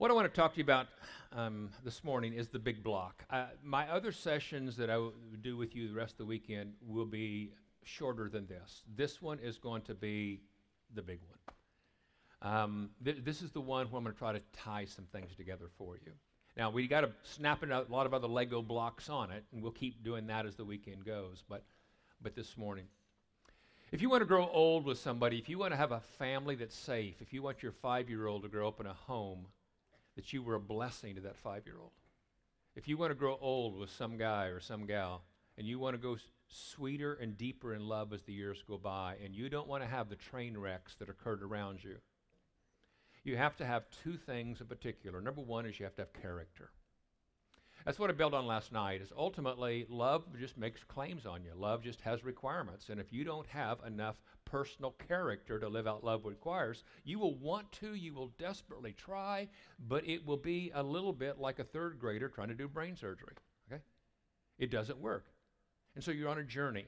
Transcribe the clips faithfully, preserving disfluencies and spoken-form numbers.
What I want to talk to you about um, this morning is the big block. Uh, my other sessions that I will do with you the rest of the weekend will be shorter than this. This one is going to be the big one. Um, th- this is the one where I'm going to try to tie some things together for you. Now, we got to snap a lot of other Lego blocks on it, and we'll keep doing that as the weekend goes. But, but this morning, if you want to grow old with somebody, if you want to have a family that's safe, if you want your five-year-old to grow up in a home that you were a blessing to that five-year-old. If you want to grow old with some guy or some gal, and you want to go s- sweeter and deeper in love as the years go by, and you don't want to have the train wrecks that occurred around you, you have to have two things in particular. Number one is you have to have character. That's what I built on last night, is ultimately love just makes claims on you. Love just has requirements. And if you don't have enough personal character to live out love requires, you will want to, you will desperately try, but it will be a little bit like a third grader trying to do brain surgery, okay? It doesn't work. And so you're on a journey.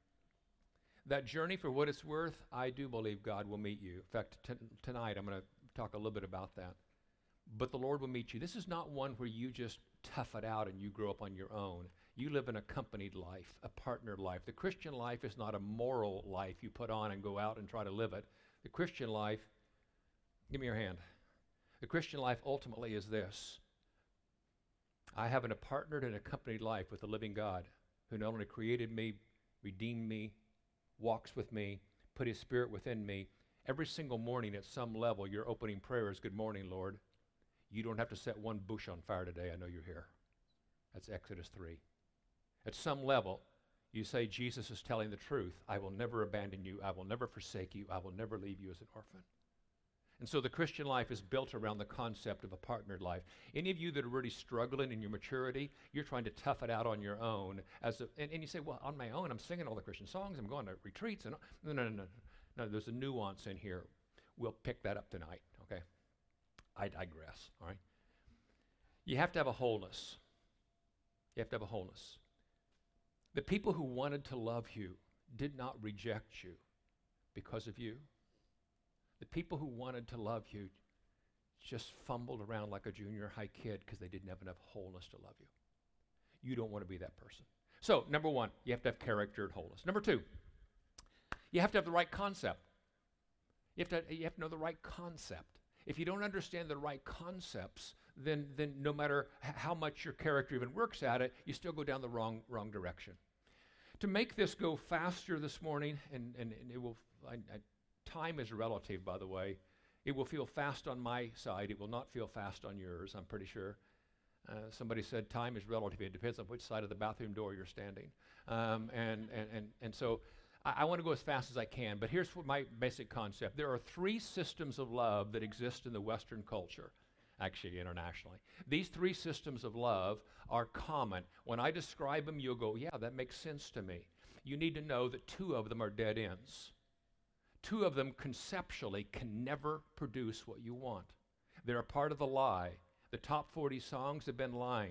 That journey, for what it's worth, I do believe God will meet you. In fact, t- tonight I'm going to talk a little bit about that. But the Lord will meet you. This is not one where you just tough it out and you grow up on your own. You live an accompanied life, a partnered life. The Christian life is not a moral life you put on and go out and try to live it. The Christian life, give me your hand. The Christian life ultimately is this. I have an, a partnered and accompanied life with the living God who not only created me, redeemed me, walks with me, put his spirit within me. Every single morning at some level, your opening prayer is, "Good morning, Lord. You don't have to set one bush on fire today. I know you're here." That's Exodus three. At some level, you say, Jesus is telling the truth. I will never abandon you. I will never forsake you. I will never leave you as an orphan. And so the Christian life is built around the concept of a partnered life. Any of you that are really struggling in your maturity, you're trying to tough it out on your own. As a, and, and you say, well, on my own, I'm singing all the Christian songs. I'm going to retreats. And no, no, no, no. No, there's a nuance in here. We'll pick that up tonight, okay? I digress, all right? You have to have a wholeness. You have to have a wholeness. The people who wanted to love you did not reject you because of you. The people who wanted to love you just fumbled around like a junior high kid because they didn't have enough wholeness to love you. You don't want to be that person. So, number one, you have to have character and wholeness. Number two, you have to have the right concept. You have to, you have to know the right concept. If you don't understand the right concepts, then, then no matter h- how much your character even works at it, you still go down the wrong, wrong direction. To make this go faster this morning, and, and, and it will, I, I, time is relative, by the way. It will feel fast on my side. It will not feel fast on yours, I'm pretty sure. Uh, somebody said time is relative. It depends on which side of the bathroom door you're standing. Um, and, and, and, and so I, I want to go as fast as I can, but here's what my basic concept. There are three systems of love that exist in the Western culture, actually internationally. These three systems of love are common. When I describe them, you'll go, yeah, that makes sense to me. You need to know that two of them are dead ends. Two of them conceptually can never produce what you want. They're a part of the lie. The top forty songs have been lying.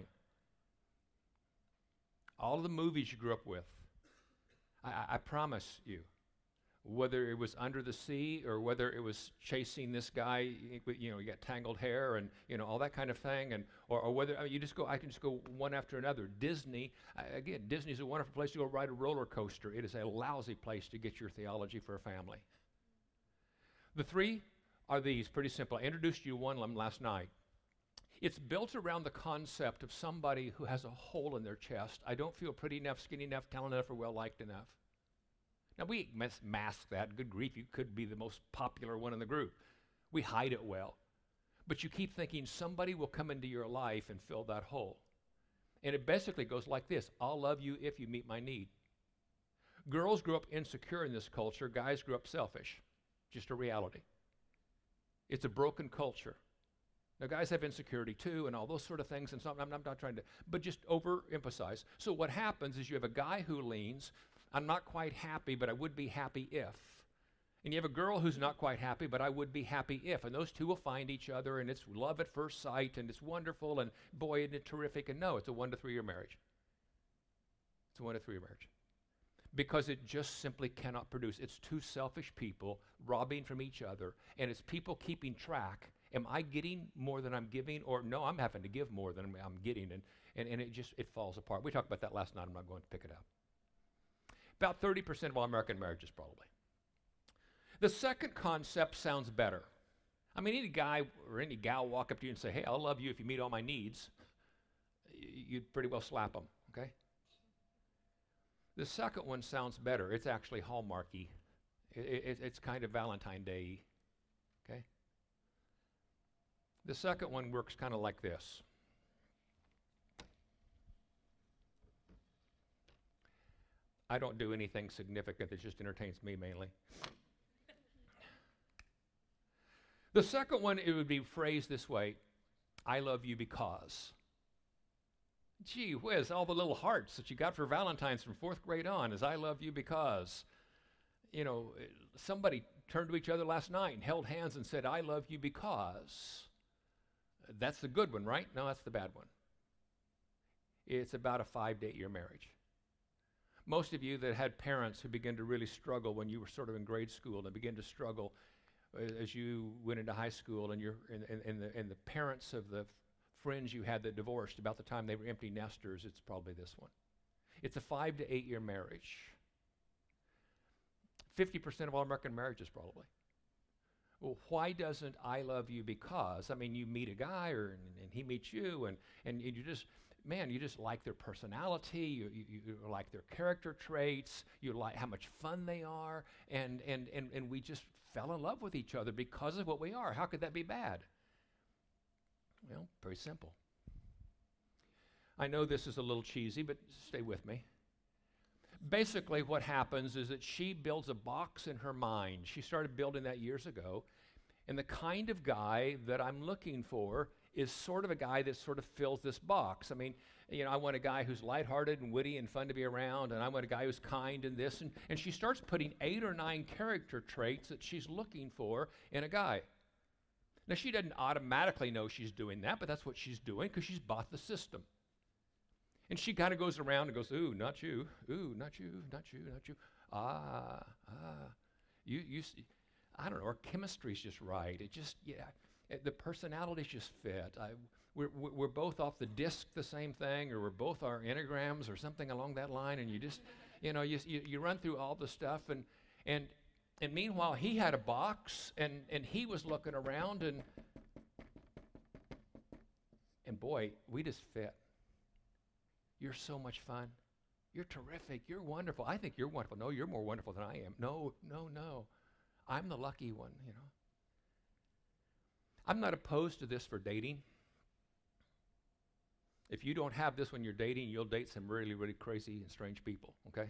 All of the movies you grew up with, I, I, I promise you, whether it was Under the Sea or whether it was chasing this guy, you know, you got tangled hair and, you know, all that kind of thing, and or, or whether I mean, you just go, I can just go one after another. Disney, uh, again, Disney's a wonderful place to go ride a roller coaster. It is a lousy place to get your theology for a family. The three are these, pretty simple. I introduced you one of them last night. It's built around the concept of somebody who has a hole in their chest. I don't feel pretty enough, skinny enough, talented enough, or well-liked enough. Now, we must mask that. Good grief, you could be the most popular one in the group. We hide it well. But you keep thinking somebody will come into your life and fill that hole. And it basically goes like this. I'll love you if you meet my need. Girls grew up insecure in this culture. Guys grew up selfish. Just a reality. It's a broken culture. Now, guys have insecurity too and all those sort of things, and so I'm, I'm not trying to, but just overemphasize. So what happens is you have a guy who leans, I'm not quite happy, but I would be happy if. And you have a girl who's not quite happy, but I would be happy if. And those two will find each other, and it's love at first sight, and it's wonderful, and boy, isn't it terrific. And no, it's a one to three year marriage. It's a one to three year marriage. Because it just simply cannot produce. It's two selfish people robbing from each other, and it's people keeping track Am I getting more than I'm giving? Or no, I'm having to give more than I'm getting. And, and, and it just, it falls apart. We talked about that last night. I'm not going to pick it up. About thirty percent of all American marriages, probably. The second concept sounds better. I mean, any guy or any gal walk up to you and say, hey, I'll love you if you meet all my needs. You'd pretty well slap them, okay? The second one sounds better. It's actually Hallmarky. It, it, it's kind of Valentine Day, okay? The second one works kind of like this. I don't do anything significant that just entertains me mainly. The second one, it would be phrased this way: I love you because. Gee whiz, all the little hearts that you got for Valentine's from fourth grade on is I love you because. You know, somebody turned to each other last night and held hands and said, I love you because. That's the good one, right? No, that's the bad one. It's about a five to eight year marriage. Most of you that had parents who began to really struggle when you were sort of in grade school and began to struggle as you went into high school, and, you're, and, and, and, the, and the parents of the f- friends you had that divorced about the time they were empty nesters, it's probably this one. It's a five to eight year marriage. fifty percent of all American marriages, probably. Well, why doesn't I love you because? I mean, you meet a guy or, and, and he meets you, and, and you just, man, you just like their personality, you, you, you like their character traits, you like how much fun they are, and, and, and, and we just fell in love with each other because of what we are. How could that be bad? Well, very simple. I know this is a little cheesy, but stay with me. Basically, what happens is that she builds a box in her mind. She started building that years ago. And the kind of guy that I'm looking for is sort of a guy that sort of fills this box. I mean, you know, I want a guy who's lighthearted and witty and fun to be around, and I want a guy who's kind and this. And, and she starts putting eight or nine character traits that she's looking for in a guy. Now, she doesn't automatically know she's doing that, but that's what she's doing because she's bought the system. And she kind of goes around and goes, ooh, not you, ooh, not you, not you, not you. Ah, ah, you, you, I don't know, our chemistry's just right. It just, yeah, it, the personalities just fit. I, we're, we're both off the disc the same thing, or we're both our enneagrams or something along that line, and you just, you know, you, you, you run through all the stuff, and, and, and meanwhile, he had a box, and, and he was looking around, and, and boy, we just fit. You're so much fun. You're terrific. You're wonderful. I think you're wonderful. No, you're more wonderful than I am. No, no, no. I'm the lucky one, you know. I'm not opposed to this for dating. If you don't have this when you're dating, you'll date some really, really crazy and strange people, okay?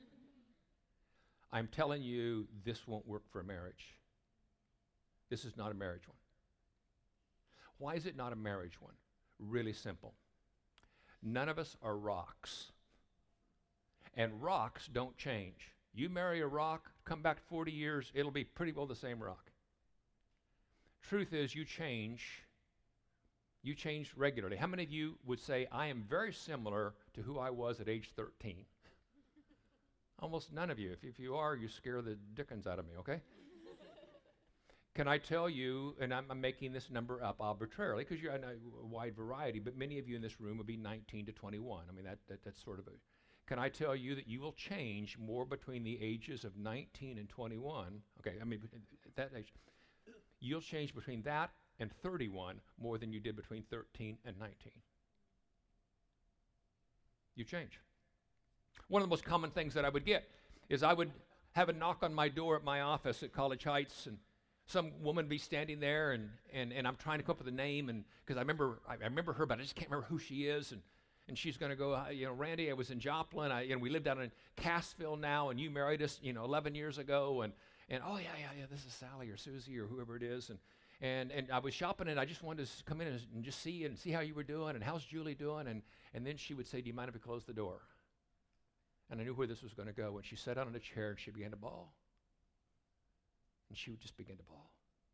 I'm telling you, this won't work for a marriage. This is not a marriage one. Why is it not a marriage one? Really simple. None of us are rocks. And rocks don't change. You marry a rock, come back forty years, it'll be pretty well the same rock. Truth is, you change. You change regularly. How many of you would say, I am very similar to who I was at age thirteen? Almost none of you. If, if you are, you scare the dickens out of me, okay? Can I tell you, and I'm, I'm making this number up arbitrarily because you're in a wide variety, but many of you in this room would be nineteen to twenty-one. I mean, that, that that's sort of a, can I tell you that you will change more between the ages of nineteen and twenty-one? Okay, I mean, at that age, you'll change between that and thirty-one more than you did between thirteen and nineteen. You change. One of the most common things that I would get is I would have a knock on my door at my office at College Heights, and some woman be standing there, and, and, and I'm trying to come up with a name, and because I remember I, I remember her, but I just can't remember who she is, and, and she's going to go, uh, you know, Randy, I was in Joplin, I, you know, we lived down in Cassville now, and you married us, you know, eleven years ago, and, and oh, yeah, yeah, yeah, this is Sally or Susie or whoever it is, and, and, and I was shopping, and I just wanted to come in and, and just see and see how you were doing, and how's Julie doing, and, and then she would say, do you mind if we close the door? And I knew where this was going to go, and she sat down in a chair, and she began to bawl. And she would just begin to bawl.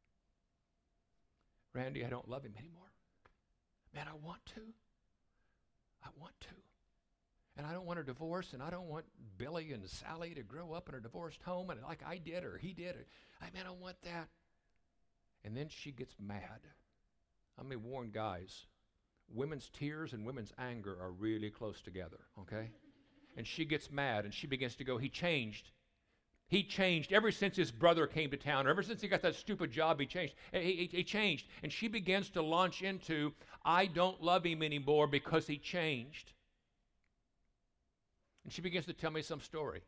Randy, I don't love him anymore. Man, I want to. I want to. And I don't want a divorce, and I don't want Billy and Sally to grow up in a divorced home and like I did or he did. Or, I mean, I want that. And then she gets mad. I may warn guys, women's tears and women's anger are really close together, okay? And she gets mad, and she begins to go, he changed. He changed ever since his brother came to town, or ever since he got that stupid job, he changed. He, he, he changed. And she begins to launch into, I don't love him anymore because he changed. And she begins to tell me some story.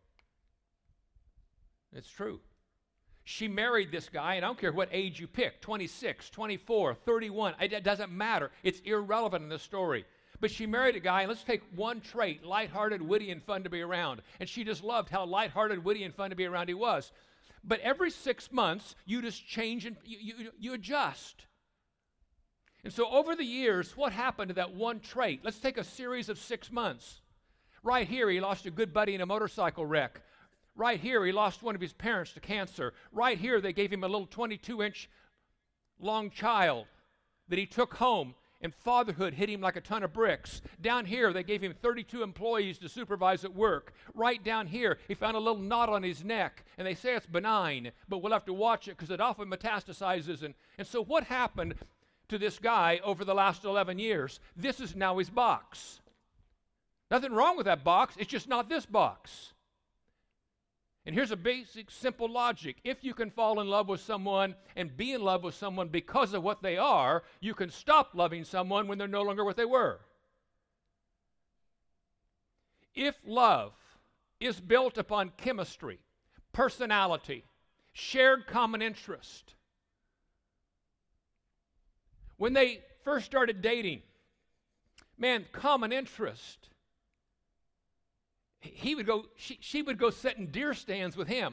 It's true. She married this guy, and I don't care what age you pick, twenty-six, twenty-four, thirty-one. It doesn't matter. It's irrelevant in the story. But she married a guy, and let's take one trait, lighthearted, witty, and fun to be around. And she just loved how lighthearted, witty, and fun to be around he was. But every six months, you just change and you, you, you adjust. And so over the years, what happened to that one trait? Let's take a series of six months. Right here, he lost a good buddy in a motorcycle wreck. Right here, he lost one of his parents to cancer. Right here, they gave him a little twenty-two inch long child that he took home, and fatherhood hit him like a ton of bricks. Down here, they gave him thirty-two employees to supervise at work. Right down here, he found a little knot on his neck, and they say it's benign, but we'll have to watch it because it often metastasizes. And, and so what happened to this guy over the last eleven years? This is now his box. Nothing wrong with that box. It's just not this box. And here's a basic, simple logic. If you can fall in love with someone and be in love with someone because of what they are, you can stop loving someone when they're no longer what they were. If love is built upon chemistry, personality, shared common interest, when they first started dating, man, common interest. He would go, she, she would go sit in deer stands with him.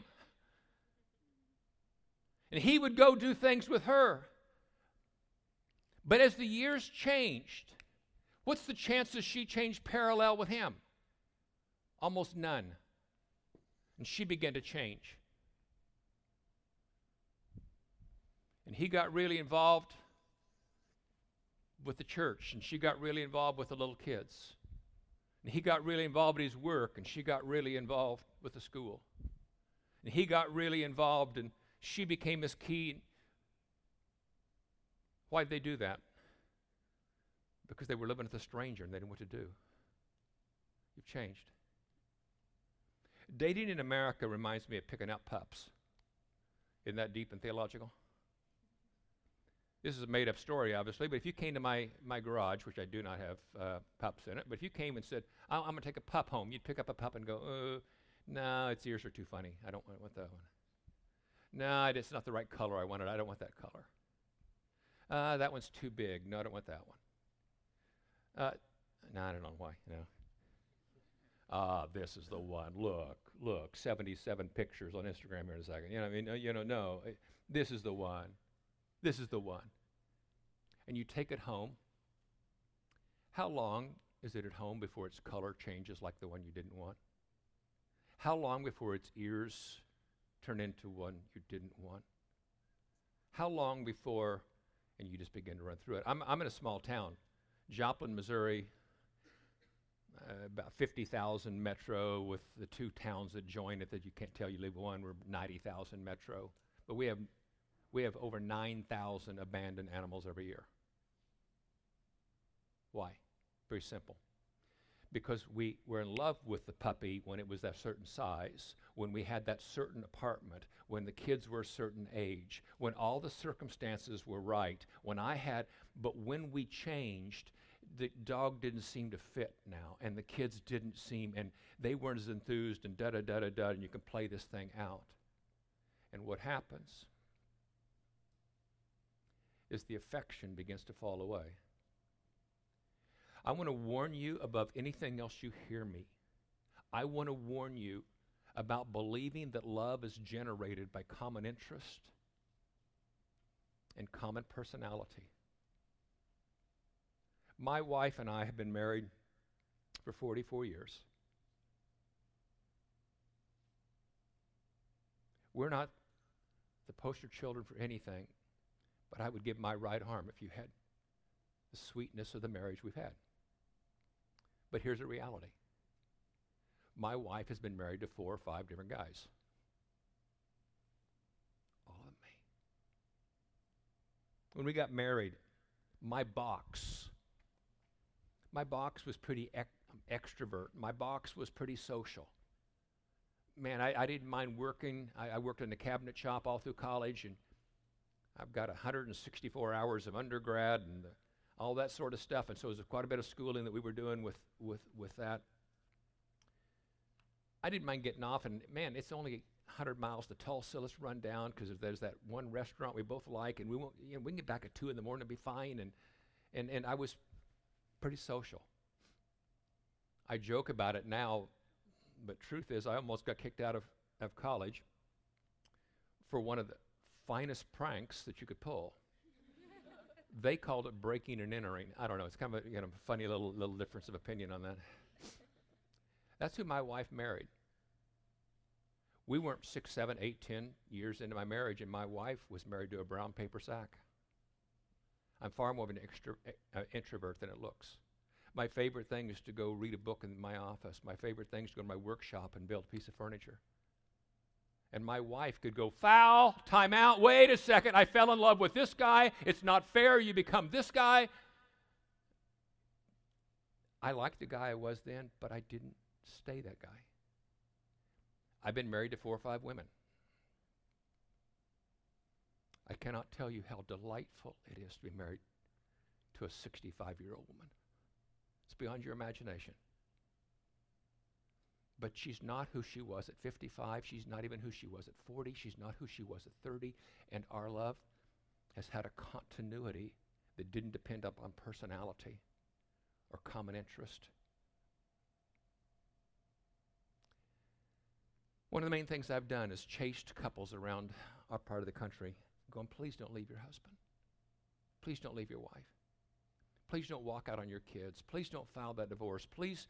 And he would go do things with her. But as the years changed, what's the chances she changed parallel with him? Almost none. And she began to change. And he got really involved with the church, and she got really involved with the little kids. And he got really involved in his work, and she got really involved with the school. And he got really involved, and she became his key. Why'd they do that? Because they were living with a stranger, and they didn't know what to do. You've changed. Dating in America reminds me of picking out pups. Isn't that deep and theological? This is a made-up story, obviously, but if you came to my, my garage, which I do not have uh, pups in it, but if you came and said, I'm, I'm going to take a pup home, you'd pick up a pup and go, uh, no, its ears are too funny. I don't want, want that one. No, it's not the right color I wanted. I don't want that color. Uh, that one's too big. No, I don't want that one. Uh, no, I don't know why. No. Ah, this is the one. Look, look, seventy-seven pictures on Instagram here in a second. You know, I mean, uh, you know, no, it, this is the one. This is the one. And you take it home. How long is it at home before its color changes like the one you didn't want? How long before its ears turn into one you didn't want? How long before, and you just begin to run through it. I'm, I'm in a small town, Joplin, Missouri, uh, about fifty thousand metro with the two towns that join it that you can't tell you live in one. We're ninety thousand metro. But we have We have over nine thousand abandoned animals every year. Why? Very simple. Because we were in love with the puppy when it was that certain size, when we had that certain apartment, when the kids were a certain age, when all the circumstances were right, when I had, but when we changed, the dog didn't seem to fit now, and the kids didn't seem, and they weren't as enthused, and da-da-da-da-da, and you can play this thing out. And what happens is the affection begins to fall away. I want to warn you above anything else you hear me. I want to warn you about believing that love is generated by common interest and common personality. My wife and I have been married for forty-four years. We're not the poster children for anything, but I would give my right arm if you had the sweetness of the marriage we've had. But here's the reality. My wife has been married to four or five different guys. All of me. When we got married, my box, my box was pretty ec- extrovert. My box was pretty social. Man, I, I didn't mind working. I, I worked in the cabinet shop all through college, and I've got one hundred sixty-four hours of undergrad and the, all that sort of stuff. And so there's quite a bit of schooling that we were doing with, with, with that. I didn't mind getting off, and man, it's only one hundred miles to Tulsa. Let's run down because there's that one restaurant we both like, and we won't, you know, we can get back at two in the morning and be fine. And, and, and I was pretty social. I joke about it now, but truth is I almost got kicked out of, of college for one of the finest pranks that you could pull. They called it breaking and entering. I don't know. It's kind of a you know, funny little, little difference of opinion on that. That's who my wife married. We weren't six, seven, eight, ten years into my marriage, and my wife was married to a brown paper sack. I'm far more of an extro, uh, introvert than it looks. My favorite thing is to go read a book in my office. My favorite thing is to go to my workshop and build a piece of furniture. And my wife could go, foul, time out, wait a second, I fell in love with this guy. It's not fair, you become this guy. I liked the guy I was then, but I didn't stay that guy. I've been married to four or five women. I cannot tell you how delightful it is to be married to a sixty-five-year-old woman. It's beyond your imagination. But she's not who she was at fifty-five. She's not even who she was at forty. She's not who she was at thirty. And our love has had a continuity that didn't depend upon personality or common interest. One of the main things I've done is chased couples around our part of the country going, please don't leave your husband. Please don't leave your wife. Please don't walk out on your kids. Please don't file that divorce. Please.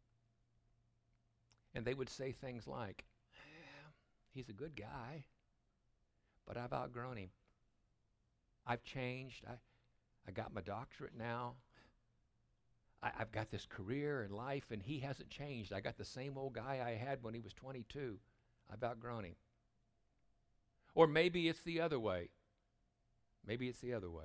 And they would say things like, eh, he's a good guy, but I've outgrown him. I've changed. I, I got my doctorate now. I, I've got this career and life, and he hasn't changed. I got the same old guy I had when he was twenty-two. I've outgrown him. Or maybe it's the other way. Maybe it's the other way.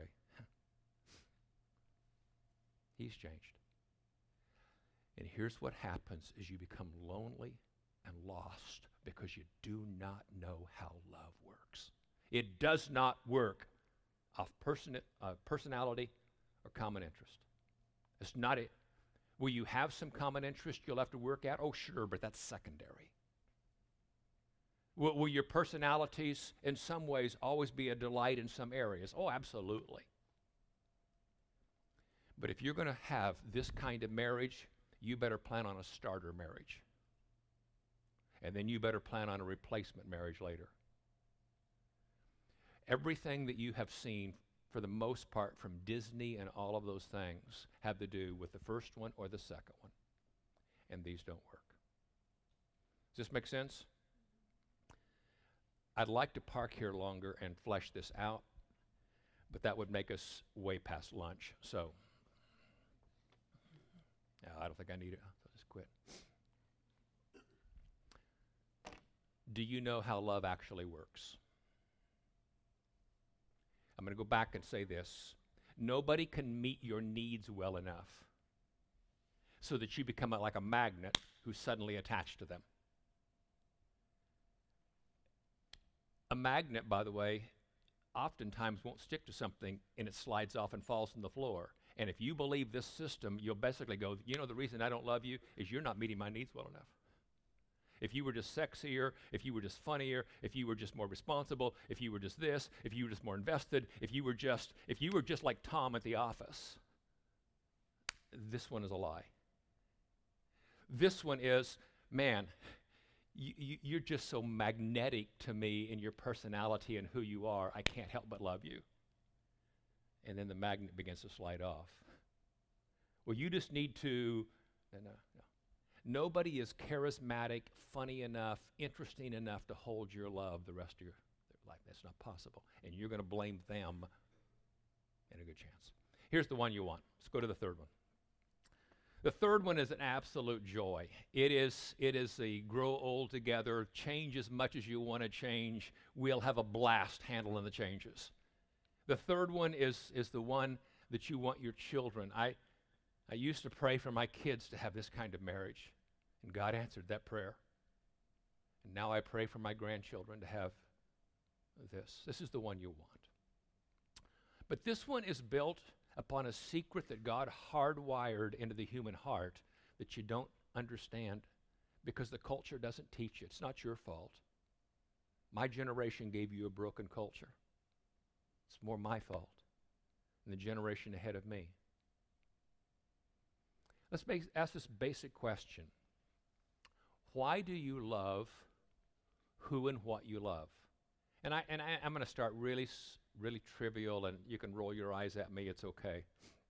He's changed. And here's what happens is you become lonely and lost because you do not know how love works. It does not work off person, uh, personality or common interest. It's not it. Will you have some common interest you'll have to work at? Oh, sure, but that's secondary. Will, will your personalities in some ways always be a delight in some areas? Oh, absolutely. But if you're going to have this kind of marriage, you better plan on a starter marriage. And then you better plan on a replacement marriage later. Everything that you have seen, for the most part, from Disney and all of those things, have to do with the first one or the second one. And these don't work. Does this make sense? I'd like to park here longer and flesh this out, but that would make us way past lunch. So, yeah, I don't think I need it. I'll just quit. Do you know how love actually works? I'm going to go back and say this. Nobody can meet your needs well enough so that you become a, like a magnet who's suddenly attached to them. A magnet, by the way, oftentimes won't stick to something and it slides off and falls on the floor. And if you believe this system, you'll basically go, you know, the reason I don't love you is you're not meeting my needs well enough. If you were just sexier, if you were just funnier, if you were just more responsible, if you were just this, if you were just more invested, if you were just, if you were just like Tom at the office, this one is a lie. This one is, man, you, you, you're just so magnetic to me in your personality and who you are, I can't help but love you. And then the magnet begins to slide off. Well, you just need to, no, no, no. Nobody is charismatic, funny enough, interesting enough to hold your love the rest of your, their life. That's not possible. And you're going to blame them in a good chance. Here's the one you want. Let's go to the third one. The third one is an absolute joy. It is, it is a grow old together, change as much as you want to change. We'll have a blast handling the changes. The third one is, is the one that you want your children. I, I used to pray for my kids to have this kind of marriage, and God answered that prayer. And now I pray for my grandchildren to have this. This is the one you want. But this one is built upon a secret that God hardwired into the human heart that you don't understand because the culture doesn't teach you. It's not your fault. My generation gave you a broken culture. It's more my fault than the generation ahead of me. Let's make, ask this basic question. Why do you love who and what you love? And, I, and I, I'm going to start really, really trivial, and you can roll your eyes at me. It's okay.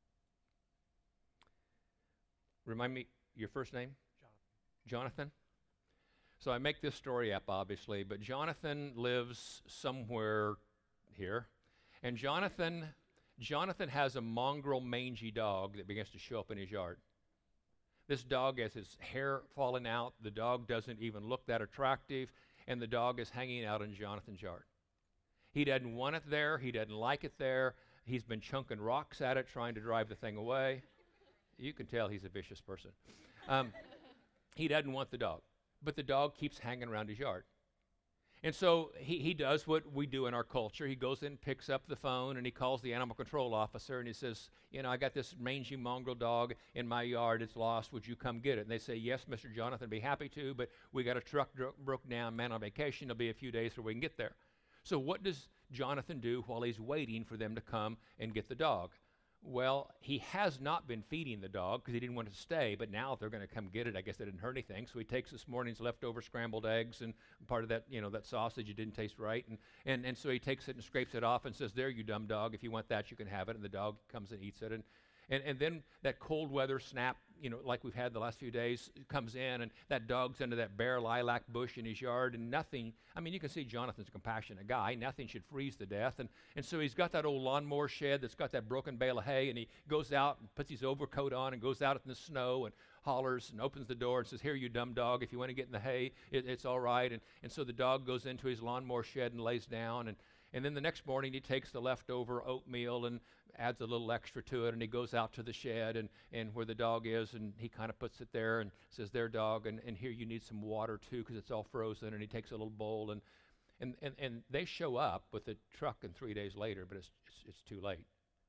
Remind me your first name? Jonathan. Jonathan? So I make this story up, obviously, but Jonathan lives somewhere here. And Jonathan, Jonathan has a mongrel mangy dog that begins to show up in his yard. This dog has his hair falling out. The dog doesn't even look that attractive, and the dog is hanging out in Jonathan's yard. He doesn't want it there. He doesn't like it there. He's been chunking rocks at it, trying to drive the thing away. You can tell he's a vicious person. Um, he doesn't want the dog, but the dog keeps hanging around his yard. And so he, he does what we do in our culture. He goes in, picks up the phone, and he calls the animal control officer, and he says, you know, I got this mangy mongrel dog in my yard. It's lost. Would you come get it? And they say, yes, Mister Jonathan, be happy to, but we got a truck dro- broke down, man on vacation. It'll be a few days before we can get there. So what does Jonathan do while he's waiting for them to come and get the dog? Well, he has not been feeding the dog because he didn't want it to stay, but now if they're going to come get it, I guess they didn't hurt anything. So he takes this morning's leftover scrambled eggs and part of that, you know, that sausage, it didn't taste right. And, and, and so he takes it and scrapes it off and says, there, you dumb dog, if you want that, you can have it. And the dog comes and eats it. And, and, and then that cold weather snap, you know, like we've had the last few days, comes in, and that dog's under that bare lilac bush in his yard, and nothing, I mean, you can see Jonathan's a compassionate guy. Nothing should freeze to death. And, and so he's got that old lawnmower shed that's got that broken bale of hay, and he goes out and puts his overcoat on and goes out in the snow and hollers and opens the door and says, here, you dumb dog, if you want to get in the hay, it, it's all right. And, and so the dog goes into his lawnmower shed and lays down, and And then the next morning he takes the leftover oatmeal and adds a little extra to it, and he goes out to the shed and, and where the dog is, and he kind of puts it there and says, there, dog, and, and here you need some water too because it's all frozen. And he takes a little bowl, and, and, and, and they show up with the truck and three days later, but it's, it's, it's too late.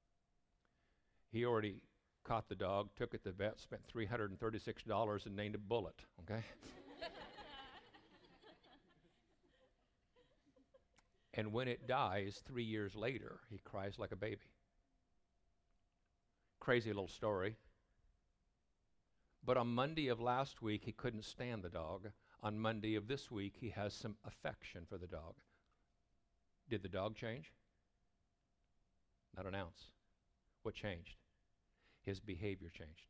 He already caught the dog, took it to the vet, spent three hundred thirty-six dollars and named it Bullet, okay? And when it dies three years later, he cries like a baby. Crazy little story. But on Monday of last week, he couldn't stand the dog. On Monday of this week, he has some affection for the dog. Did the dog change? Not an ounce. What changed? His behavior changed.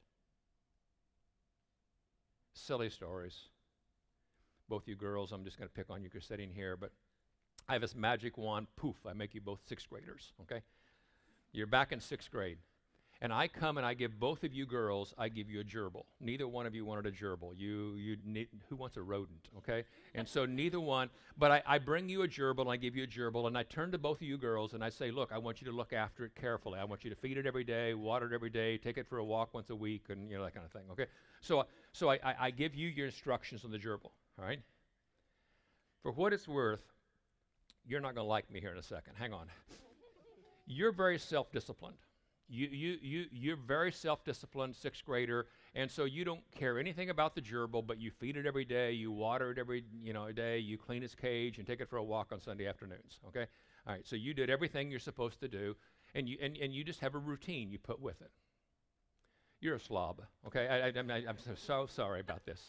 Silly stories. Both you girls, I'm just going to pick on you because you're sitting here, but I have this magic wand, poof, I make you both sixth graders, okay? You're back in sixth grade. And I come and I give both of you girls, I give you a gerbil. Neither one of you wanted a gerbil. You, you need, who wants a rodent, okay? And so neither one, but I, I bring you a gerbil and I give you a gerbil, and I turn to both of you girls and I say, look, I want you to look after it carefully. I want you to feed it every day, water it every day, take it for a walk once a week, and you know, that kind of thing, okay? So, so I, I, I give you your instructions on the gerbil, all right? For what it's worth, you're not going to like me here in a second. Hang on. You're very self-disciplined. You, you, you, you're very self-disciplined, sixth grader, and so you don't care anything about the gerbil, but you feed it every day, you water it every you know, day, you clean its cage and take it for a walk on Sunday afternoons, okay? All right, so you did everything you're supposed to do, and you, and, and you just have a routine you put with it. You're a slob, okay? I, I, I'm, I'm so, so sorry about this.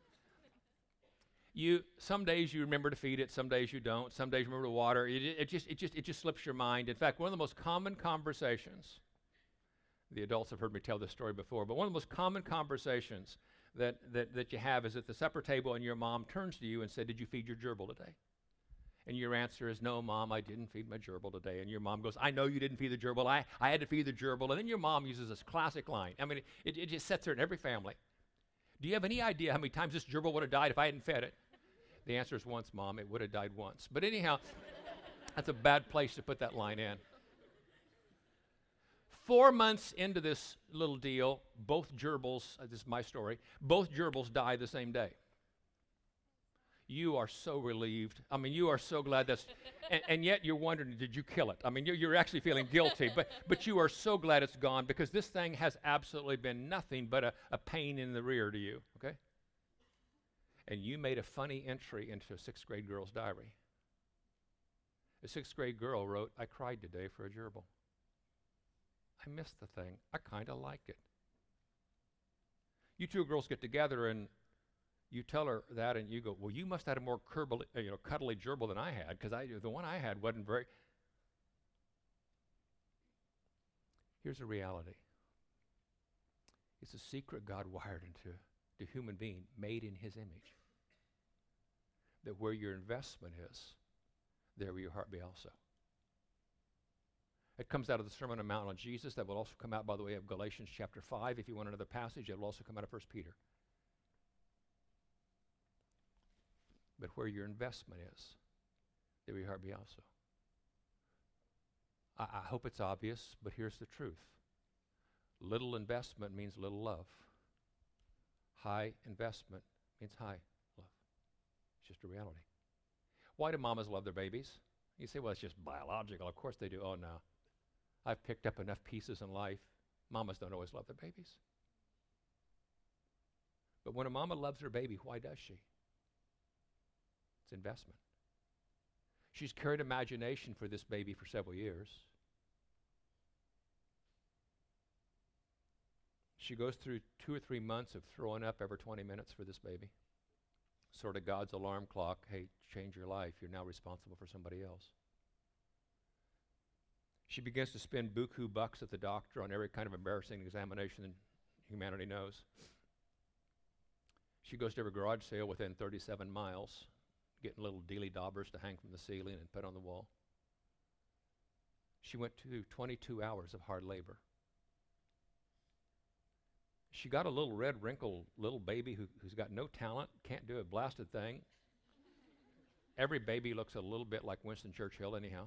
You, some days you remember to feed it, some days you don't, some days you remember to water. It, it, just, it, just, it just slips your mind. In fact, one of the most common conversations, the adults have heard me tell this story before, but one of the most common conversations that, that, that you have is at the supper table and your mom turns to you and said, did you feed your gerbil today? And your answer is, no, Mom, I didn't feed my gerbil today. And your mom goes, I know you didn't feed the gerbil. I, I had to feed the gerbil. And then your mom uses this classic line. I mean, it, it just sits there in every family. Do you have any idea how many times this gerbil would have died if I hadn't fed it? The answer is once, Mom. It would have died once. But anyhow, that's a bad place to put that line in. Four months into this little deal, both gerbils, uh, this is my story, both gerbils die the same day. You are so relieved. I mean, you are so glad that's, and, and yet you're wondering, did you kill it? I mean, you're, you're actually feeling guilty, but, but you are so glad it's gone because this thing has absolutely been nothing but a, a pain in the rear to you, okay? And you made a funny entry into a sixth grade girl's diary. A sixth grade girl wrote, I cried today for a gerbil. I missed the thing. I kind of like it. You two girls get together and you tell her that and you go, well, you must have had a more curbly, uh, you know, cuddly gerbil than I had because I, the one I had wasn't very. Here's the reality. It's a secret God wired into the human being made in his image. That where your investment is, there will your heart be also. It comes out of the Sermon on the Mount on Jesus. That will also come out, by the way, of Galatians chapter five. If you want another passage, it will also come out of First Peter. But where your investment is, there will your heart be also. I, I hope it's obvious, but here's the truth. Little investment means little love. High investment means high love. It's just a reality. Why do mamas love their babies? You say, well, it's just biological. Of course they do. Oh, no. I've picked up enough pieces in life. Mamas don't always love their babies. But when a mama loves her baby, why does she? It's investment. She's carried imagination for this baby for several years. She goes through two or three months of throwing up every twenty minutes for this baby. Sort of God's alarm clock, hey, change your life. You're now responsible for somebody else. She begins to spend buku bucks at the doctor on every kind of embarrassing examination humanity knows. She goes to every garage sale within thirty-seven miles, getting little dealy daubers to hang from the ceiling and put on the wall. She went to twenty-two hours of hard labor. She got a little red wrinkled little baby who, who's got no talent, can't do a blasted thing. Every baby looks a little bit like Winston Churchill anyhow.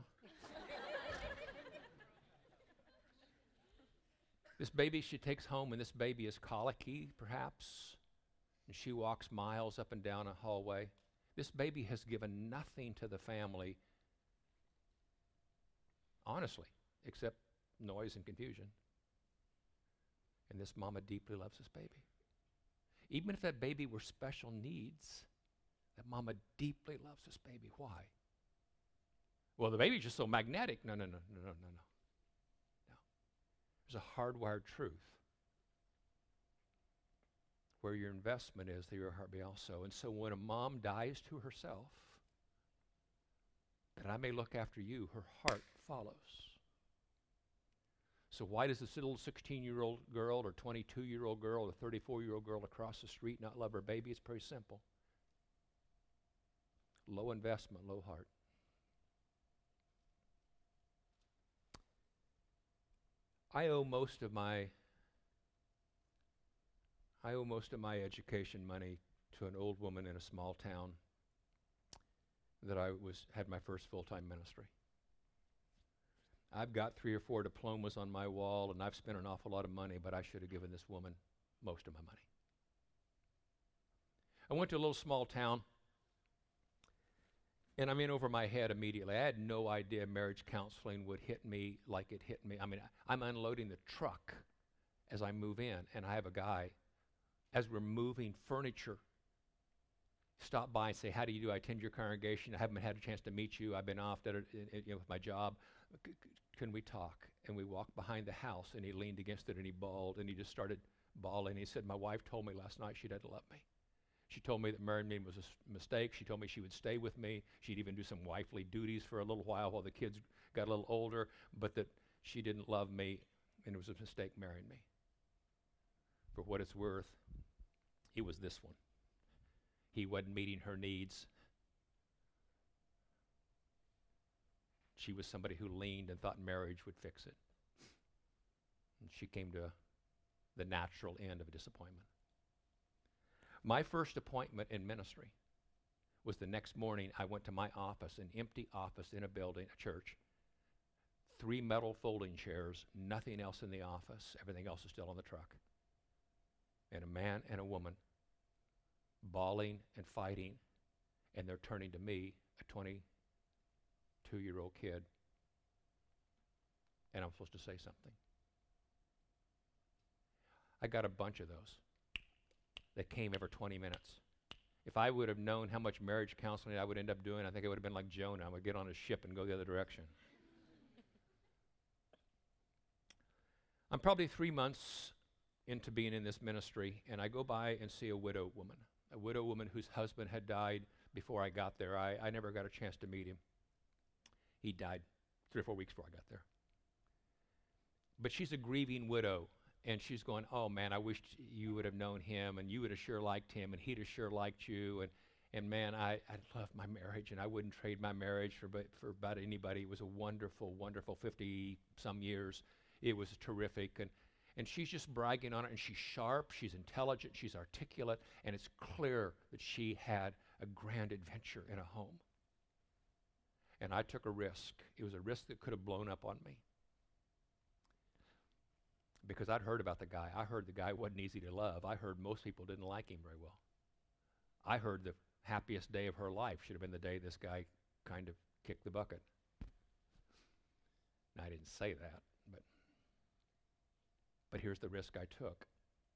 This baby she takes home, and this baby is colicky, perhaps, and she walks miles up and down a hallway. This baby has given nothing to the family, honestly, except noise and confusion. And this mama deeply loves this baby. Even if that baby were special needs, that mama deeply loves this baby. Why? Well, the baby's just so magnetic. No, no, no, no, no, no, no. There's a hardwired truth. Where your investment is, there your heart be also. And so when a mom dies to herself, that I may look after you, her heart follows. So why does this little sixteen-year-old girl or twenty-two-year-old girl or thirty-four-year-old girl across the street not love her baby? It's pretty simple. Low investment, low heart. I owe most of my I owe most of my education money to an old woman in a small town that I was had my first full-time ministry. I've got three or four diplomas on my wall, and I've spent an awful lot of money, but I should have given this woman most of my money. I went to a little small town, and I'm in over my head immediately. I had no idea marriage counseling would hit me like it hit me. I mean, I'm unloading the truck as I move in, and I have a guy, as we're moving furniture, stop by and say, how do you do? I attend your congregation. I haven't had a chance to meet you. I've been off that, you know, with my job. C- can we talk? And we walked behind the house, and he leaned against it, and he bawled, and he just started bawling. He said, my wife told me last night she doesn't love me. She told me that marrying me was a s- mistake. She told me she would stay with me. She'd even do some wifely duties for a little while while the kids got a little older, but that she didn't love me, and it was a mistake marrying me. For what it's worth, he was this one. He wasn't meeting her needs. She was somebody who leaned and thought marriage would fix it. And she came to the natural end of a disappointment. My first appointment in ministry was the next morning. I went to my office, an empty office in a building, a church, three metal folding chairs, nothing else in the office. Everything else is still on the truck. And a man and a woman bawling and fighting, and they're turning to me, a twenty-two-year-old kid, and I'm supposed to say something. I got a bunch of those. They came every twenty minutes. If I would have known how much marriage counseling I would end up doing, I think I would have been like Jonah. I would get on a ship and go the other direction. I'm probably three months into being in this ministry, and I go by and see a widow woman, a widow woman whose husband had died before I got there. I, I never got a chance to meet him. He died three or four weeks before I got there. But she's a grieving widow, and she's going, oh man, I wish you would have known him, and you would have sure liked him, and he'd have sure liked you, and and man, I, I love my marriage, and I wouldn't trade my marriage for, for about anybody. It was a wonderful, wonderful fifty-some years. It was terrific, and and she's just bragging on it, and she's sharp, she's intelligent, she's articulate, and it's clear that she had a grand adventure in a home. And I took a risk. It was a risk that could have blown up on me. Because I'd heard about the guy. I heard the guy wasn't easy to love. I heard most people didn't like him very well. I heard the happiest day of her life should have been the day this guy kind of kicked the bucket. And I didn't say that, but but here's the risk I took.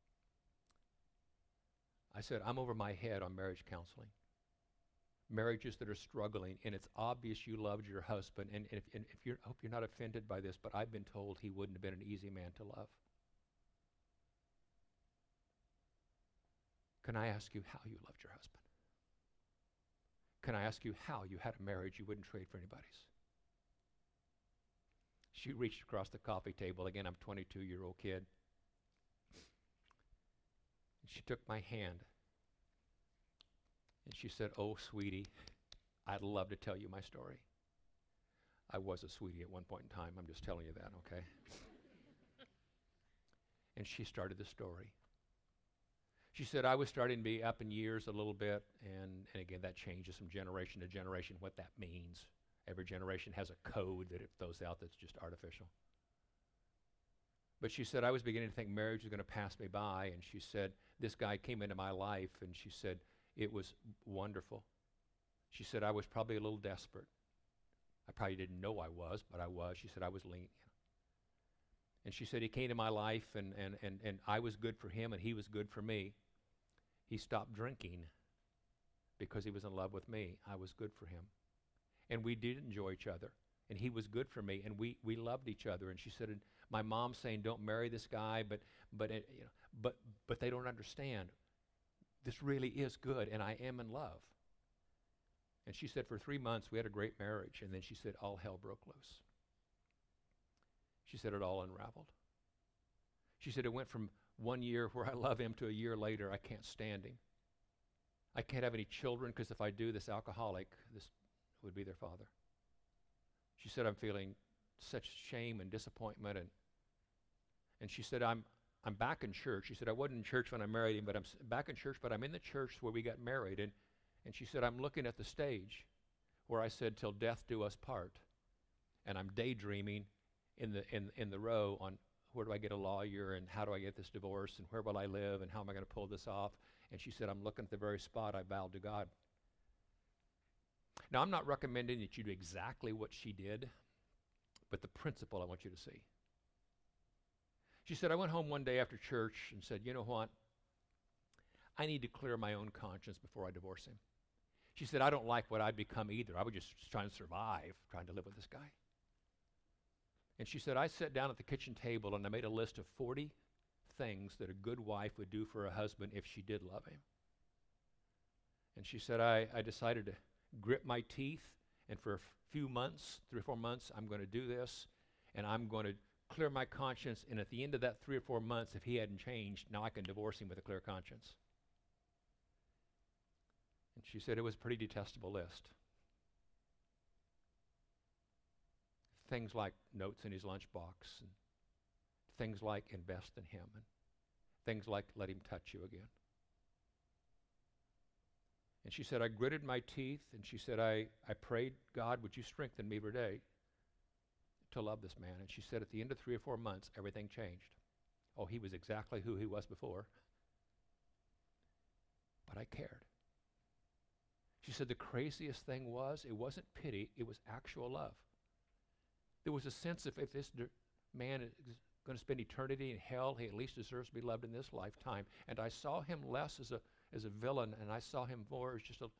I said, I'm over my head on marriage counseling. Marriages that are struggling, and it's obvious you loved your husband, and, and if, and if you're, I hope you're not offended by this, but I've been told he wouldn't have been an easy man to love. Can I ask you how you loved your husband? Can I ask you how you had a marriage you wouldn't trade for anybody's? She reached across the coffee table. Again, I'm a twenty-two-year-old kid. And she took my hand. And she said, oh, sweetie, I'd love to tell you my story. I was a sweetie at one point in time. I'm just telling you that, okay? And she started the story. She said, I was starting to be up in years a little bit, and, and again, that changes from generation to generation, what that means. Every generation has a code that it throws out that's just artificial. But she said, I was beginning to think marriage was going to pass me by, and she said, this guy came into my life, and she said, it was wonderful. She said, I was probably a little desperate. I probably didn't know I was, but I was. She said, I was lean. And she said, he came to my life, and, and, and, and I was good for him, and he was good for me. He stopped drinking because he was in love with me. I was good for him. And we did enjoy each other, and he was good for me, and we, we loved each other. And she said, and my mom's saying, don't marry this guy, but, but, it, you know, but, but they don't understand. This really is good, and I am in love. And she said, for three months, we had a great marriage, and then she said, all hell broke loose. She said, it all unraveled. She said, it went from one year where I love him to a year later, I can't stand him. I can't have any children, because if I do, this alcoholic, this would be their father. She said, I'm feeling such shame and disappointment, and and she said, I'm I'm back in church. She said, I wasn't in church when I married him, but I'm s- back in church, but I'm in the church where we got married. And, and she said, I'm looking at the stage where I said, till death do us part. And I'm daydreaming in the in, in the row on where do I get a lawyer, and how do I get this divorce, and where will I live, and how am I going to pull this off? And she said, I'm looking at the very spot I vowed to God. Now, I'm not recommending that you do exactly what she did, but the principle I want you to see. She said, I went home one day after church and said, you know what? I need to clear my own conscience before I divorce him. She said, I don't like what I'd become either. I was just trying to survive, trying to live with this guy. And she said, I sat down at the kitchen table and I made a list of forty things that a good wife would do for a husband if she did love him. And she said, I, I decided to grit my teeth, and for a f- few months, three or four months, I'm going to do this, and I'm going to clear my conscience, and at the end of that three or four months, if he hadn't changed, now I can divorce him with a clear conscience. And she said it was a pretty detestable list. Things like notes in his lunchbox, and things like invest in him, and things like let him touch you again. And she said, I gritted my teeth, and she said, I, I prayed, God, would you strengthen me every day to love this man. And she said at the end of three or four months, everything changed. Oh, he was exactly who he was before. But I cared. She said the craziest thing was, it wasn't pity, it was actual love. There was a sense of if this d- man is going to spend eternity in hell, he at least deserves to be loved in this lifetime. And I saw him less as a as a villain, and I saw him more as just a,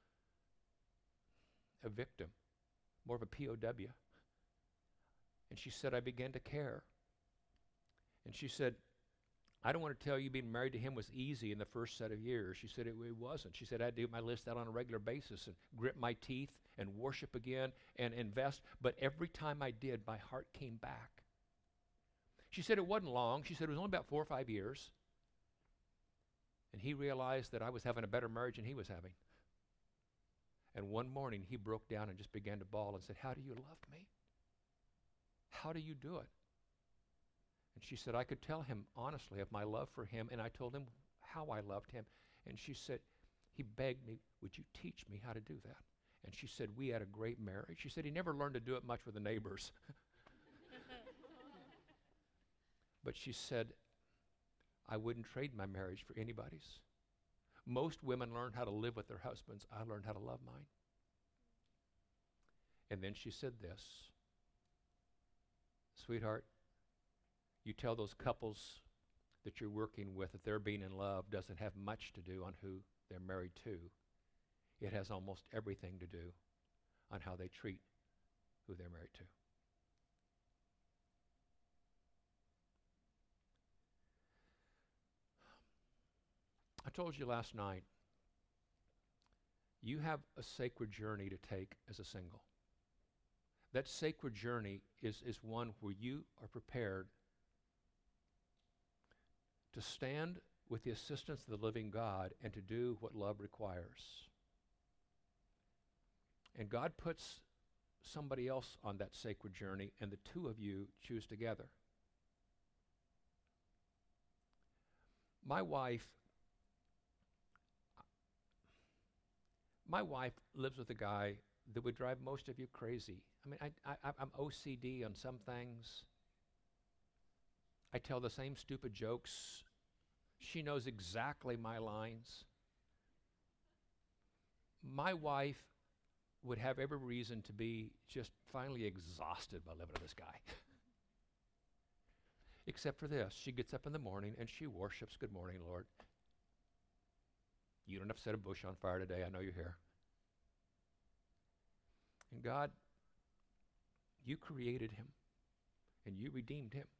a victim, more of a P O W. And she said, I began to care. And she said, I don't want to tell you being married to him was easy in the first set of years. She said it, it wasn't. She said I had to do my list out on a regular basis and grit my teeth and worship again and invest. But every time I did, my heart came back. She said it wasn't long. She said it was only about four or five years. And he realized that I was having a better marriage than he was having. And one morning he broke down and just began to bawl and said, how do you love me? How do you do it? And she said, I could tell him honestly of my love for him, and I told him how I loved him. And she said, he begged me, would you teach me how to do that? And she said, we had a great marriage. She said he never learned to do it much with the neighbors. But she said, I wouldn't trade my marriage for anybody's. Most women learn how to live with their husbands. I learned how to love mine. And then she said this, sweetheart, you tell those couples that you're working with that their being in love doesn't have much to do on who they're married to. It has almost everything to do on how they treat who they're married to. I told you last night, you have a sacred journey to take as a single. That sacred journey is, is one where you are prepared to stand with the assistance of the living God and to do what love requires. And God puts somebody else on that sacred journey, and the two of you choose together. My wife My wife lives with a guy that would drive most of you crazy. I mean, I, I, I'm O C D on some things. I tell the same stupid jokes. She knows exactly my lines. My wife would have every reason to be just finally exhausted by living with this guy. Except for this, she gets up in the morning and she worships, good morning, Lord. You don't have to set a bush on fire today. I know you're here. And God, you created him and you redeemed him.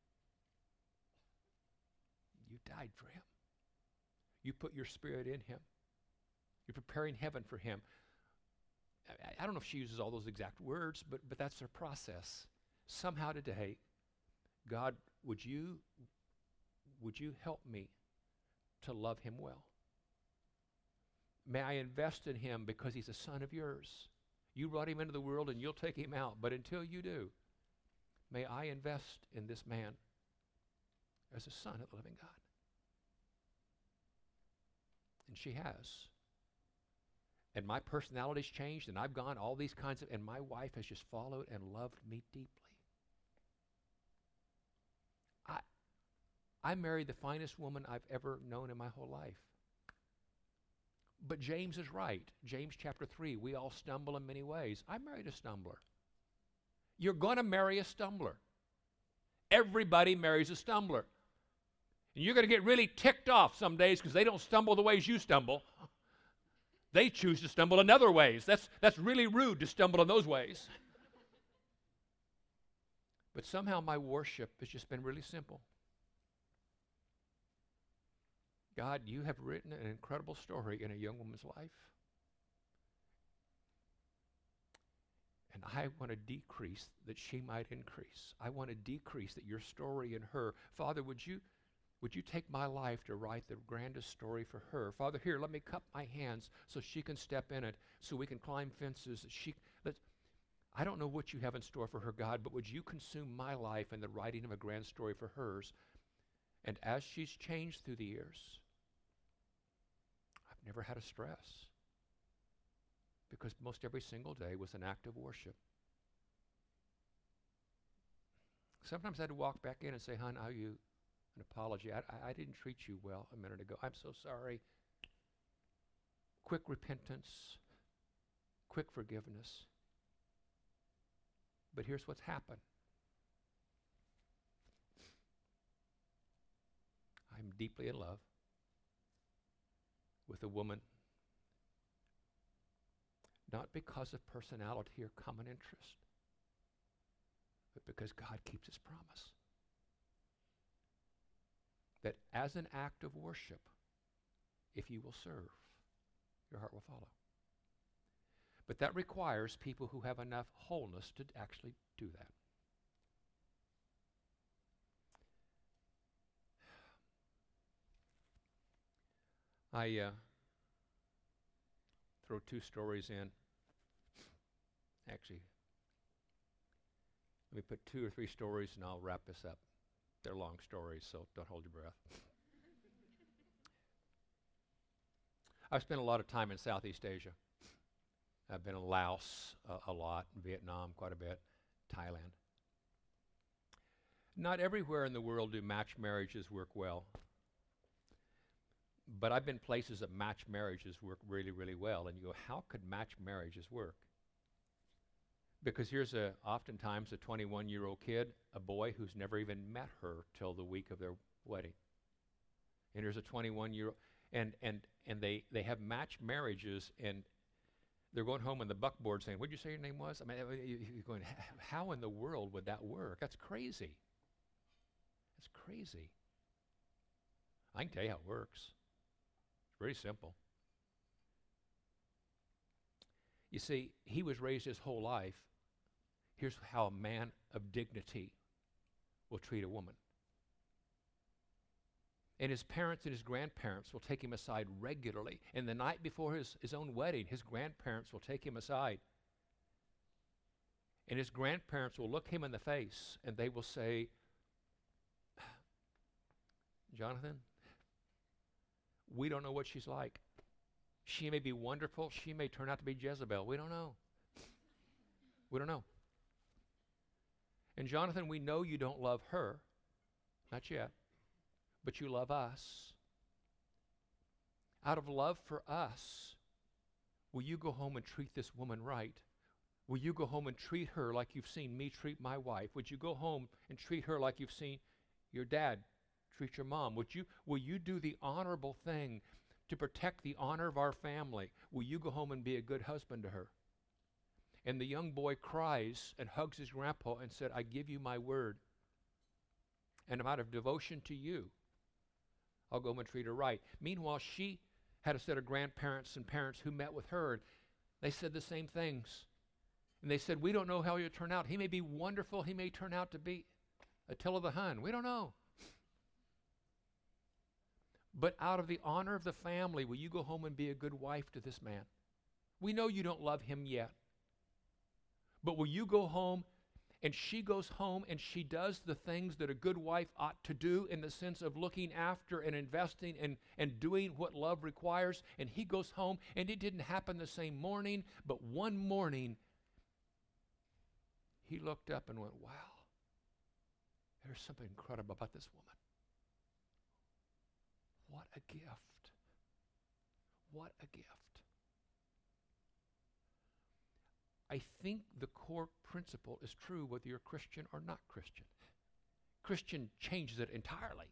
You died for him. You put your spirit in him. You're preparing heaven for him. I, I don't know if she uses all those exact words, but, but that's her process. Somehow today, God, would you, would you help me to love him well? May I invest in him because he's a son of yours. You brought him into the world and you'll take him out. But until you do, may I invest in this man as a son of the living God. And she has. And my personality's changed and I've gone all these kinds of, and my wife has just followed and loved me deeply. I, I married the finest woman I've ever known in my whole life. But James is right. James chapter three, we all stumble in many ways. I married a stumbler. You're going to marry a stumbler. Everybody marries a stumbler. And you're going to get really ticked off some days because they don't stumble the ways you stumble. They choose to stumble in other ways. That's, that's really rude to stumble in those ways. But somehow my worship has just been really simple. God, you have written an incredible story in a young woman's life. And I want to decrease that she might increase. I want to decrease that your story in her. Father, would you, would you take my life to write the grandest story for her? Father, here, let me cup my hands so she can step in it, so we can climb fences. That she, let, I don't know what you have in store for her, God, but would you consume my life in the writing of a grand story for hers? And as she's changed through the years, I've never had a stress because most every single day was an act of worship. Sometimes I had to walk back in and say, hon, I owe you an apology. I, I, I didn't treat you well a minute ago. I'm so sorry. Quick repentance, quick forgiveness. But here's what's happened. I'm deeply in love with a woman, not because of personality or common interest, but because God keeps his promise. That as an act of worship, if you will serve, your heart will follow. But that requires people who have enough wholeness to actually do that. I uh, throw two stories in. Actually, let me put two or three stories and I'll wrap this up. They're long stories, so don't hold your breath. I've spent a lot of time in Southeast Asia. I've been in Laos uh, a lot, Vietnam quite a bit, Thailand. Not everywhere in the world do match marriages work well. But I've been places that match marriages work really, really well. And you go, how could match marriages work? Because here's a, oftentimes a twenty-one-year-old kid, a boy who's never even met her till the week of their wedding. And here's a twenty-one-year-old, and and and they, they have match marriages, and they're going home on the buckboard saying, what'd you say your name was? I mean, you're going, how in the world would that work? That's crazy. That's crazy. I can tell you how it works. Very simple. You see, he was raised his whole life. Here's how a man of dignity will treat a woman. And his parents and his grandparents will take him aside regularly. And the night before his, his own wedding, his grandparents will take him aside. And his grandparents will look him in the face and they will say, Jonathan, we don't know what she's like. She may be wonderful. She may turn out to be Jezebel. We don't know. We don't know. And Jonathan, we know you don't love her. Not yet. But you love us. Out of love for us, will you go home and treat this woman right? Will you go home and treat her like you've seen me treat my wife? Would you go home and treat her like you've seen your dad treat your mom? Would you, will you do the honorable thing to protect the honor of our family? Will you go home and be a good husband to her? And the young boy cries and hugs his grandpa and said, I give you my word. And out of devotion to you, I'll go home and treat her right. Meanwhile, she had a set of grandparents and parents who met with her. And they said the same things. And they said, we don't know how he'll turn out. He may be wonderful. He may turn out to be Attila the Hun. We don't know. But out of the honor of the family, will you go home and be a good wife to this man? We know you don't love him yet. But will you go home, and she goes home and she does the things that a good wife ought to do in the sense of looking after and investing and, and doing what love requires, and he goes home, and it didn't happen the same morning, but one morning he looked up and went, wow, there's something incredible about this woman. What a gift. What a gift. I think the core principle is true whether you're Christian or not Christian. Christian changes it entirely.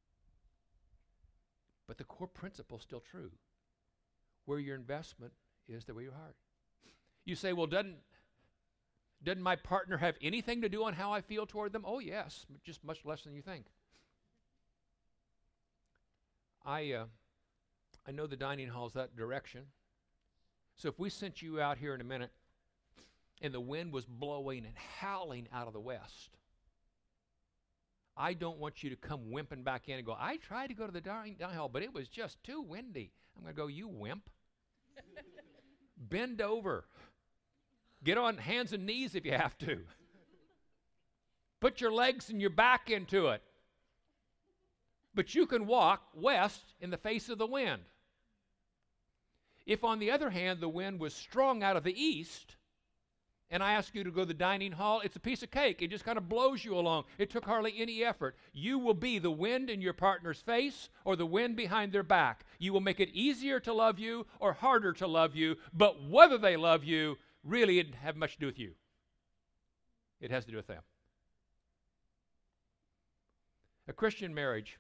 But the core principle is still true. Where your investment is, the way your heart. You say, well, doesn't, doesn't my partner have anything to do on how I feel toward them? Oh, yes, just much less than you think. I, uh, I know the dining hall's that direction. So if we sent you out here in a minute, and the wind was blowing and howling out of the west, I don't want you to come wimping back in and go, I tried to go to the dining hall, but it was just too windy. I'm going to go, you wimp. Bend over. Get on hands and knees if you have to. Put your legs and your back into it. But you can walk west in the face of the wind. If, on the other hand, the wind was strong out of the east, and I ask you to go to the dining hall, it's a piece of cake. It just kind of blows you along. It took hardly any effort. You will be the wind in your partner's face or the wind behind their back. You will make it easier to love you or harder to love you, but whether they love you really didn't have much to do with you. It has to do with them. A Christian marriage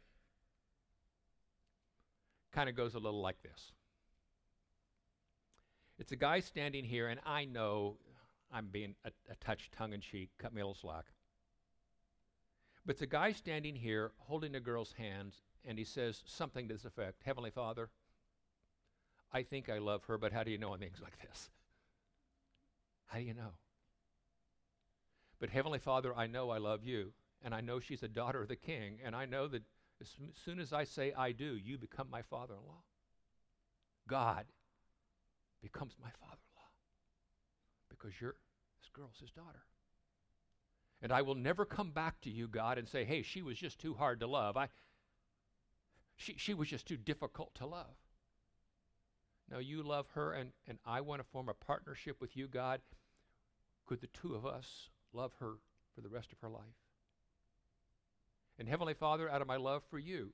kind of goes a little like this. It's a guy standing here, and I know I'm being a, a touch tongue-in-cheek, cut me a little slack. But it's a guy standing here holding a girl's hands, and he says something to this effect, Heavenly Father, I think I love her, but how do you know on things like this? How do you know? But Heavenly Father, I know I love you, and I know she's a daughter of the King, and I know that as soon as I say I do, you become my father-in-law. God becomes my father-in-law because you're, this girl's his daughter. And I will never come back to you, God, and say, hey, she was just too hard to love. I, she, she was just too difficult to love. No, you love her, and, and I want to form a partnership with you, God. Could the two of us love her for the rest of her life? And Heavenly Father, out of my love for you,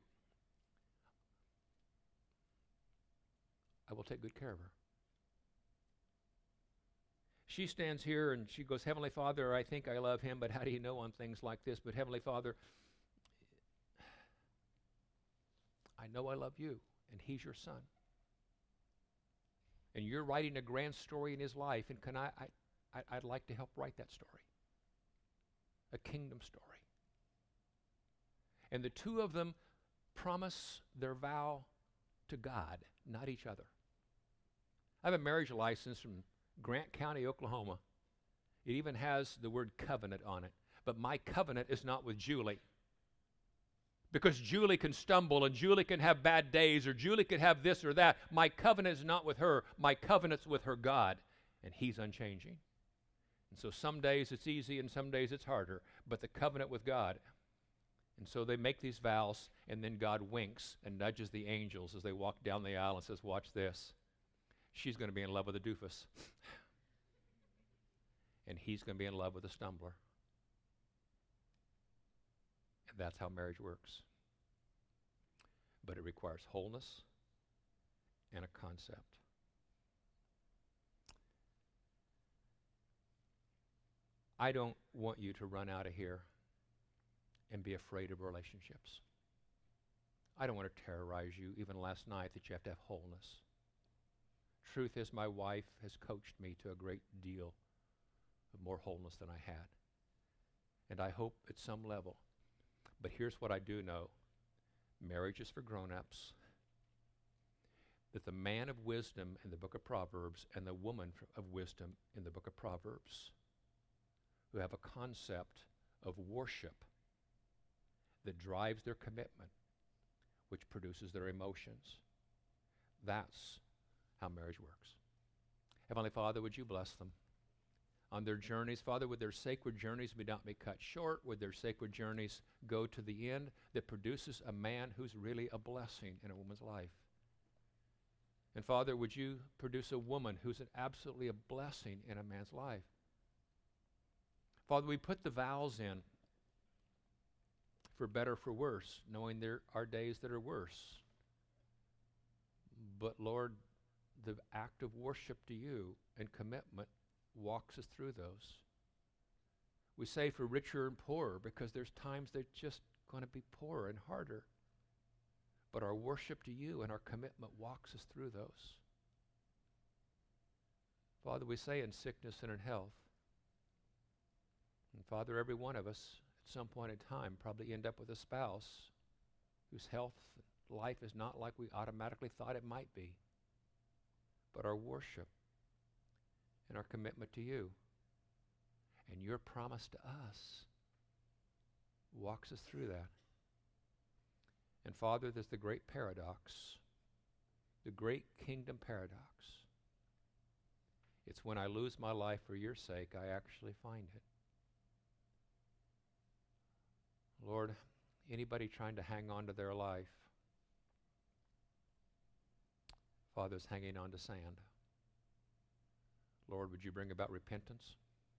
I will take good care of her. She stands here and she goes, Heavenly Father, I think I love him, but how do you know on things like this? But Heavenly Father, I know I love you, and he's your son. And you're writing a grand story in his life, and can I, I, I I'd like to help write that story. A kingdom story. And the two of them promise their vow to God, not each other. I have a marriage license from Grant County, Oklahoma. It even has the word covenant on it. But my covenant is not with Julie. Because Julie can stumble and Julie can have bad days or Julie can have this or that. My covenant is not with her. My covenant's with her God. And he's unchanging. And so some days it's easy and some days it's harder. But the covenant with God. And so they make these vows, and then God winks and nudges the angels as they walk down the aisle and says, watch this. She's going to be in love with a doofus. And he's going to be in love with a stumbler. And that's how marriage works. But it requires wholeness and a concept. I don't want you to run out of here and be afraid of relationships. I don't want to terrorize you, even last night, that you have to have wholeness. Truth is, my wife has coached me to a great deal of more wholeness than I had. And I hope at some level. But here's what I do know. Marriage is for grown-ups. That the man of wisdom in the book of Proverbs and the woman of wisdom in the book of Proverbs who have a concept of worship that drives their commitment, which produces their emotions. That's how marriage works. Heavenly Father, would you bless them on their journeys? Father, would their sacred journeys be not be cut short? Would their sacred journeys go to the end that produces a man who's really a blessing in a woman's life? And Father, would you produce a woman who's an absolutely a blessing in a man's life? Father, we put the vows in for better, for worse, knowing there are days that are worse. But Lord, the act of worship to you and commitment walks us through those. We say for richer and poorer because there's times they're just going to be poorer and harder. But our worship to you and our commitment walks us through those. Father, we say in sickness and in health. And Father, every one of us at some point in time probably end up with a spouse whose health, life is not like we automatically thought it might be. But our worship and our commitment to you and your promise to us walks us through that. And Father, there's the great paradox, the great kingdom paradox. It's when I lose my life for your sake, I actually find it. Lord, anybody trying to hang on to their life, Father's hanging on to sand. Lord, would you bring about repentance?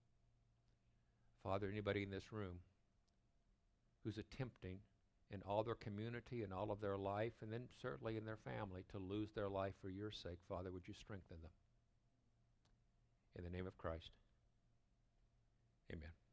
Father, anybody in this room who's attempting in all their community and all of their life, and then certainly in their family, to lose their life for your sake, Father, would you strengthen them? In the name of Christ, amen.